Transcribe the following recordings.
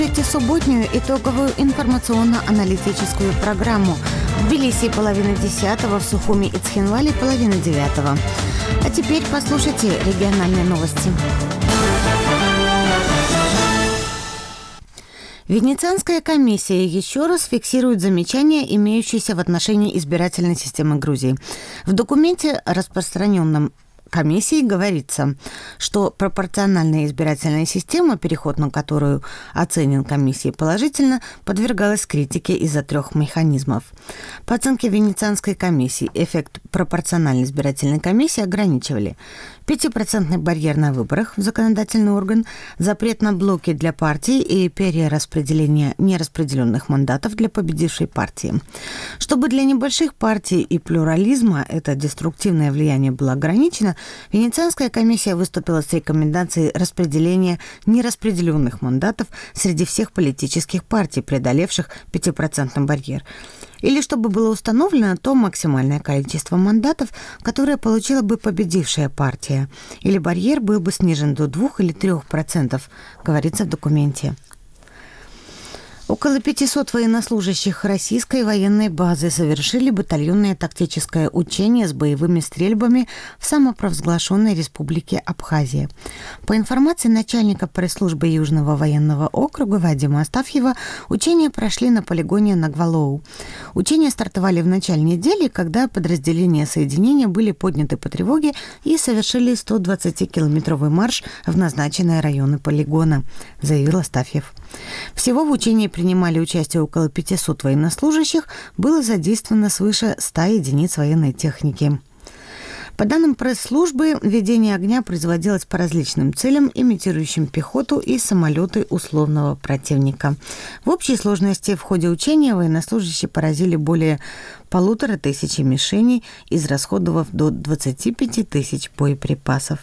Слушайте субботнюю итоговую информационно-аналитическую программу. В Тбилиси 9:30, в Сухуми и Цхинвале 8:30. А теперь послушайте региональные новости. Венецианская комиссия еще раз фиксирует замечания, имеющиеся в отношении избирательной системы Грузии. В документе, распространенном комиссии, говорится, что пропорциональная избирательная система, переход на которую оценен комиссией положительно, подвергалась критике из-за 3 механизмов. По оценке Венецианской комиссии, эффект пропорциональной избирательной комиссии ограничивали 5% барьер на выборах в законодательный орган, запрет на блоки для партий и перераспределение нераспределенных мандатов для победившей партии. Чтобы для небольших партий и плюрализма это деструктивное влияние было ограничено, Венецианская комиссия выступила с рекомендацией распределения нераспределенных мандатов среди всех политических партий, преодолевших 5% барьер. Или чтобы было установлено то максимальное количество мандатов, которое получила бы победившая партия. Или барьер был бы снижен до 2 или 3%, говорится в документе. Около 500 военнослужащих российской военной базы совершили батальонное тактическое учение с боевыми стрельбами в самопровозглашенной республике Абхазия. По информации начальника пресс-службы Южного военного округа Вадима Астафьева, учения прошли на полигоне Нагвалоу. Учения стартовали в начале недели, когда подразделения соединения были подняты по тревоге и совершили 120-километровый марш в назначенные районы полигона, заявил Астафьев. Всего в учении принимали участие около 500 военнослужащих, было задействовано свыше 100 единиц военной техники. По данным пресс-службы, ведение огня производилось по различным целям, имитирующим пехоту и самолеты условного противника. В общей сложности в ходе учения военнослужащие поразили более 1500 мишеней, израсходовав до 25 тысяч боеприпасов.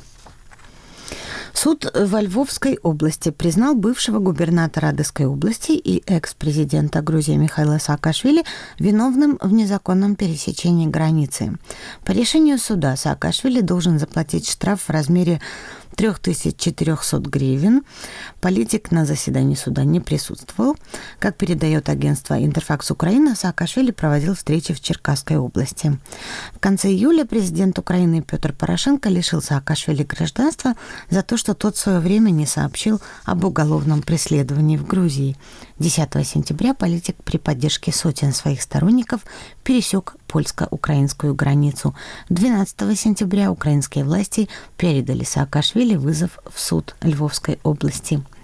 Суд во Львовской области признал бывшего губернатора Одесской области и экс-президента Грузии Михаила Саакашвили виновным в незаконном пересечении границы. По решению суда Саакашвили должен заплатить штраф в размере 3400 гривен. Политик на заседании суда не присутствовал. Как передает агентство «Интерфакс Украина», Саакашвили проводил встречи в Черкасской области. В конце июля президент Украины Петр Порошенко лишил Саакашвили гражданства за то, что тот в свое время не сообщил об уголовном преследовании в Грузии. 10 сентября политик при поддержке сотен своих сторонников пересек польско-украинскую границу. 12 сентября украинские власти передали Саакашвили вызов в суд Львовской области.